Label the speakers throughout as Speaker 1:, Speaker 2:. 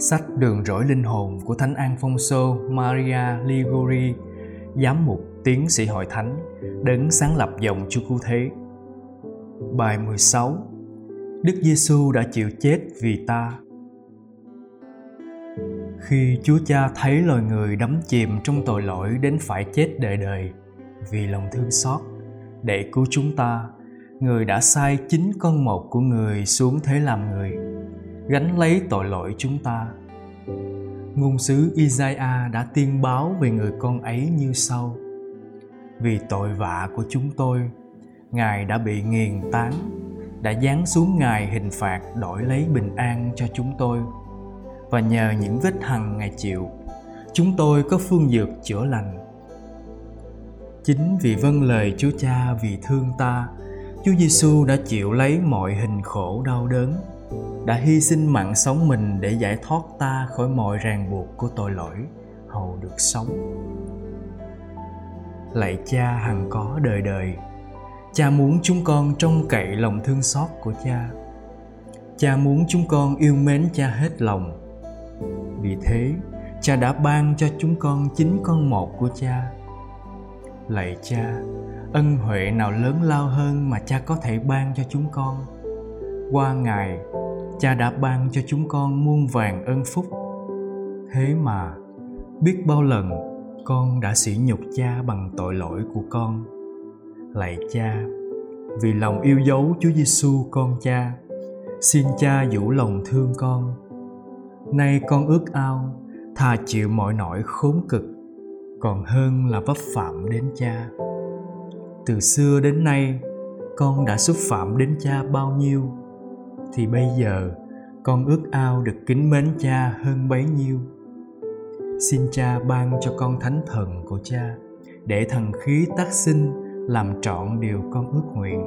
Speaker 1: Sách Đường rỗi linh hồn của Thánh Alfonso Maria Ligori, giám mục tiến sĩ hội thánh, đấng sáng lập dòng Chúa Cứu Thế. Bài 16. Đức Giêsu đã chịu chết vì ta. Khi Chúa Cha thấy loài người đắm chìm trong tội lỗi đến phải chết đời đời, vì lòng thương xót để cứu chúng ta, Người đã sai chính con một của Người xuống thế làm người, gánh lấy tội lỗi chúng ta. Ngôn sứ Isaiah đã tiên báo về người con ấy như sau: Vì tội vạ của chúng tôi, Ngài đã bị nghiền tán, đã giáng xuống Ngài hình phạt đổi lấy bình an cho chúng tôi. Và nhờ những vết hằn Ngài chịu, chúng tôi có phương dược chữa lành. Chính vì vâng lời Chúa Cha vì thương ta, Chúa Giêsu đã chịu lấy mọi hình khổ đau đớn, đã hy sinh mạng sống mình để giải thoát ta khỏi mọi ràng buộc của tội lỗi, hầu được sống. Lạy Cha hằng có đời đời, Cha muốn chúng con trông cậy lòng thương xót của Cha. Cha muốn chúng con yêu mến Cha hết lòng. Vì thế, Cha đã ban cho chúng con chính con một của Cha. Lạy Cha, ân huệ nào lớn lao hơn mà Cha có thể ban cho chúng con? Qua Ngài, Cha đã ban cho chúng con muôn vàn ân phúc. Thế mà, biết bao lần con đã sỉ nhục Cha bằng tội lỗi của con. Lạy Cha, vì lòng yêu dấu Chúa Giêsu con Cha, xin Cha dũ lòng thương con. Nay con ước ao thà chịu mọi nỗi khốn cực, còn hơn là vấp phạm đến Cha. Từ xưa đến nay, con đã xúc phạm đến Cha bao nhiêu, thì bây giờ con ước ao được kính mến Cha hơn bấy nhiêu. Xin Cha ban cho con thánh thần của Cha, để thần khí tác sinh làm trọn điều con ước nguyện.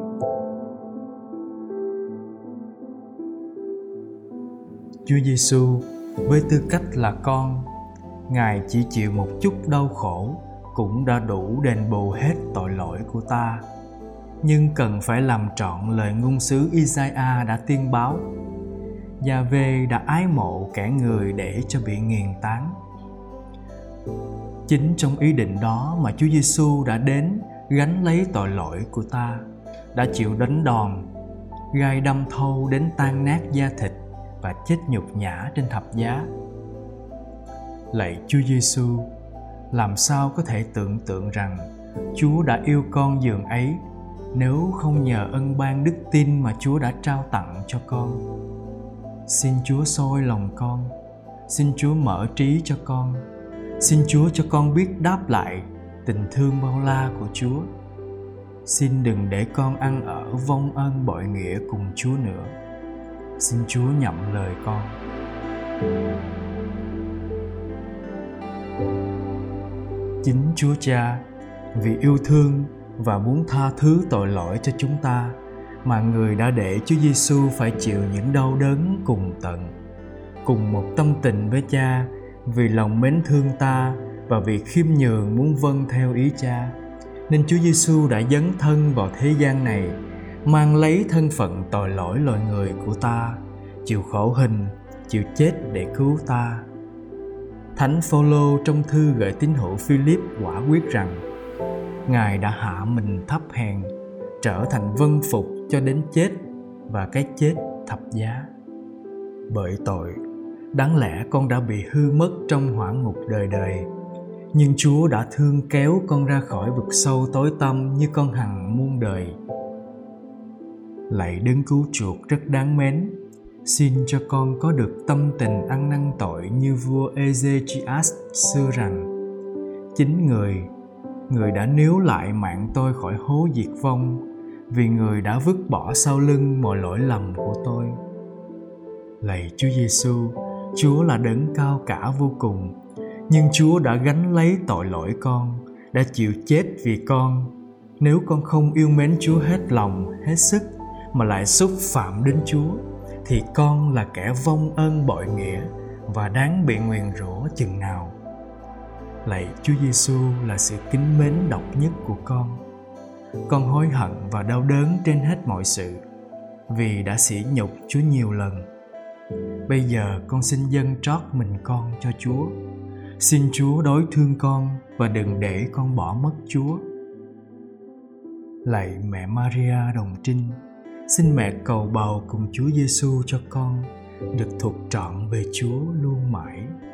Speaker 1: Chúa Giêsu với tư cách là con, Ngài chỉ chịu một chút đau khổ cũng đã đủ đền bù hết tội lỗi của ta. Nhưng cần phải làm trọn lời ngôn sứ Isaiah đã tiên báo: Giê-hô đã ái mộ kẻ người để cho bị nghiền tán. Chính trong ý định đó mà Chúa Giêsu đã đến gánh lấy tội lỗi của ta, đã chịu đánh đòn, gai đâm thâu đến tan nát da thịt và chết nhục nhã trên thập giá. Lạy Chúa Giêsu, làm sao có thể tưởng tượng rằng Chúa đã yêu con dường ấy nếu không nhờ ân ban đức tin mà Chúa đã trao tặng cho con. Xin Chúa soi lòng con, xin Chúa mở trí cho con, xin Chúa cho con biết đáp lại tình thương bao la của Chúa. Xin đừng để con ăn ở vong ân bội nghĩa cùng Chúa nữa. Xin Chúa nhậm lời con. Chính Chúa Cha, vì yêu thương và muốn tha thứ tội lỗi cho chúng ta, mà Người đã để Chúa Giêsu phải chịu những đau đớn cùng tận, cùng một tâm tình với Cha, vì lòng mến thương ta và vì khiêm nhường muốn vâng theo ý Cha, nên Chúa Giêsu đã dấn thân vào thế gian này, mang lấy thân phận tội lỗi loài người của ta, chịu khổ hình, chịu chết để cứu ta. Thánh Phôlô trong thư gửi tín hữu Philip quả quyết rằng Ngài đã hạ mình thấp hèn, trở thành vâng phục cho đến chết và cái chết thập giá. Bởi tội, đáng lẽ con đã bị hư mất trong hỏa ngục đời đời, nhưng Chúa đã thương kéo con ra khỏi vực sâu tối tăm như con hằng muôn đời. Lạy Đấng cứu chuộc rất đáng mến, xin cho con có được tâm tình ăn năn tội như vua Ezechias xưa rằng: Chính Người đã níu lại mạng tôi khỏi hố diệt vong, vì Người đã vứt bỏ sau lưng mọi lỗi lầm của tôi. Lạy Chúa Giêsu, Chúa là đấng cao cả vô cùng, nhưng Chúa đã gánh lấy tội lỗi con, đã chịu chết vì con. Nếu con không yêu mến Chúa hết lòng, hết sức, mà lại xúc phạm đến Chúa, thì con là kẻ vong ân bội nghĩa và đáng bị nguyền rủa chừng nào. Lạy Chúa Giêsu là sự kính mến độc nhất của con. Con hối hận và đau đớn trên hết mọi sự, vì đã sỉ nhục Chúa nhiều lần. Bây giờ con xin dâng trót mình con cho Chúa. Xin Chúa đối thương con và đừng để con bỏ mất Chúa. Lạy mẹ Maria Đồng Trinh, xin mẹ cầu bầu cùng Chúa Giêsu cho con được thuộc trọn về Chúa luôn mãi.